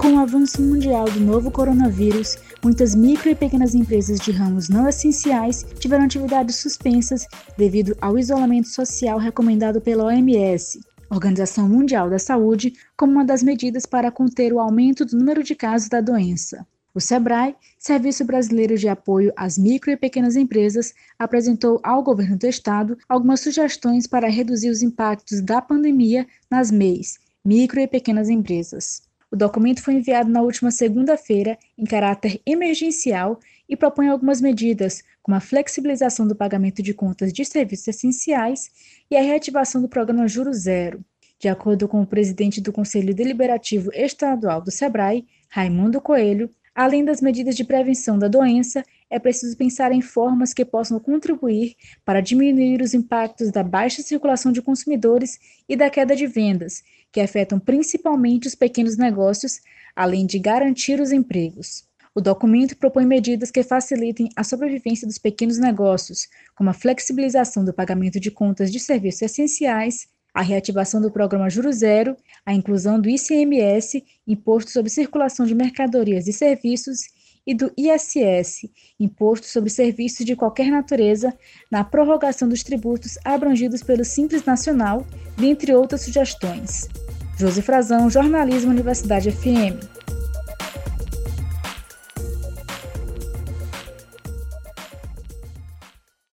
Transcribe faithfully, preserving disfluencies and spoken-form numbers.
Com o avanço mundial do novo coronavírus, muitas micro e pequenas empresas de ramos não essenciais tiveram atividades suspensas devido ao isolamento social recomendado pela O M S, Organização Mundial da Saúde, como uma das medidas para conter o aumento do número de casos da doença. O SEBRAE, Serviço Brasileiro de Apoio às Micro e Pequenas Empresas, apresentou ao governo do estado algumas sugestões para reduzir os impactos da pandemia nas M E Is, micro e pequenas empresas. O documento foi enviado na última segunda-feira em caráter emergencial e propõe algumas medidas, como a flexibilização do pagamento de contas de serviços essenciais e a reativação do programa Juro Zero. De acordo com o presidente do Conselho Deliberativo Estadual do SEBRAE, Raimundo Coelho, além das medidas de prevenção da doença, é preciso pensar em formas que possam contribuir para diminuir os impactos da baixa circulação de consumidores e da queda de vendas, que afetam principalmente os pequenos negócios, além de garantir os empregos. O documento propõe medidas que facilitem a sobrevivência dos pequenos negócios, como a flexibilização do pagamento de contas de serviços essenciais, a reativação do programa Juro Zero, a inclusão do I C M S, Imposto sobre Circulação de Mercadorias e Serviços, e do I S S, Imposto sobre Serviços de Qualquer Natureza, na prorrogação dos tributos abrangidos pelo Simples Nacional, dentre outras sugestões. Josi Frazão, Jornalismo Universidade F M.